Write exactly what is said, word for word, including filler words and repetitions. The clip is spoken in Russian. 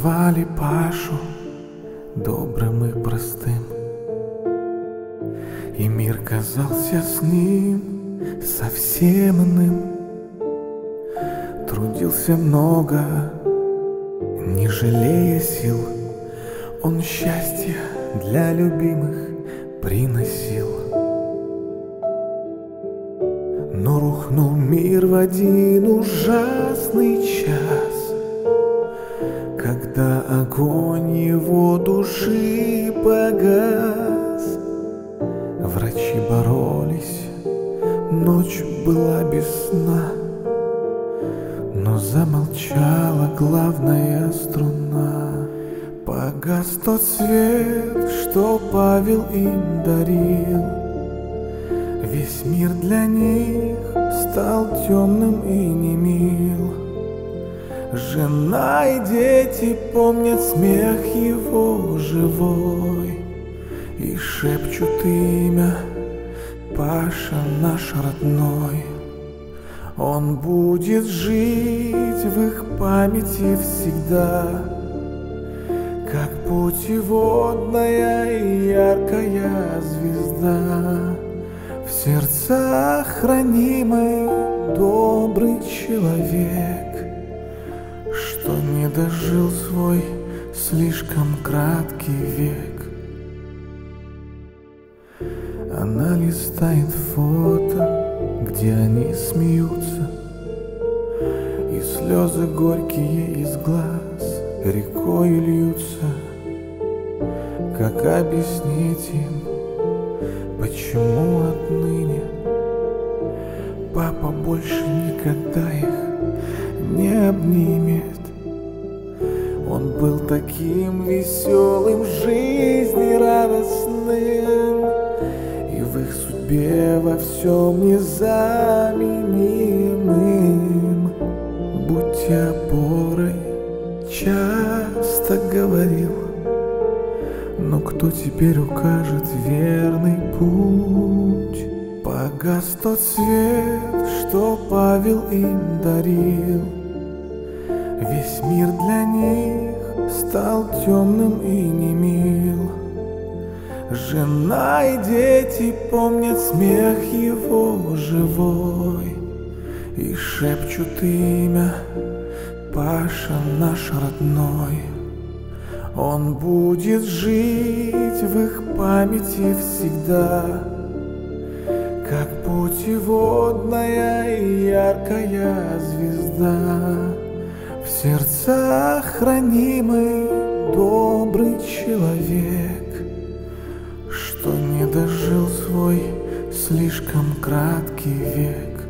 звали Пашу добрым и простым, и мир казался с ним совсем иным. Трудился много, не жалея сил, он счастье для любимых приносил. Но рухнул мир в один ужасный час, когда огонь его души погас. Врачи боролись, ночь была без сна, но замолчала главная струна. Погас тот свет, что Павел им дарил. Весь мир для них стал темным и немил. Жена и дети помнят смех его живой и шепчут имя: Паша наш родной. Он будет жить в их памяти всегда, как путеводная и яркая звезда. В сердцах хранимый добрый человек, что не дожил свой слишком краткий век. Она листает фото, где они смеются, и слезы горькие из глаз рекой льются. Как объяснить им, почему отныне папа больше никогда их не обнимет? Он был таким веселым, в жизни радостным, и в их судьбе во всем незаменимым. Будьте опорой, часто говорил, но кто теперь укажет верный путь? Погас тот свет, что Павел им дарил. Весь мир для них стал темным и немил. Жена и дети помнят смех его живой и шепчут имя: Паша наш родной. Он будет жить в их памяти всегда, как путеводная и яркая звезда. В сердцах хранимый добрый человек, что не дожил свой слишком краткий век.